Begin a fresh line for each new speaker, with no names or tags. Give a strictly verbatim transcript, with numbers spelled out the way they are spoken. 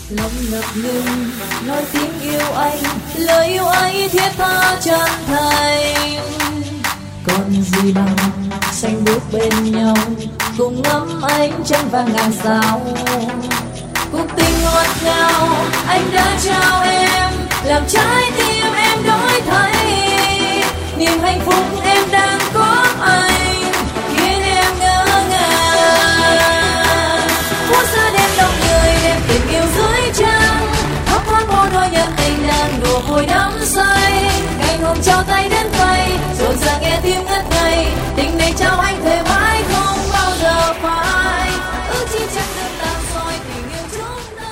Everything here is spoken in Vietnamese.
lòng ngập ngừng nói tiếng yêu anh, lời yêu ấy thiết tha chân thành. Còn gì bằng xanh bước bên nhau, cùng ngắm ánh trăng vàng ngàn sao. Cuộc tình ngọt ngào anh đã trao em, làm trái tim em đổi thay. Niềm hạnh phúc em đang có anh, khiến em ngỡ ngàng. Phút giây đêm đông người, đêm tình yêu dưới trăng, khóc hát hôn đôi nhân tình đang đùa vui đắm say. Ngày hôm trao tay đến tay, rộn ràng nghe tiếng ngất ngây, tình này trao anh.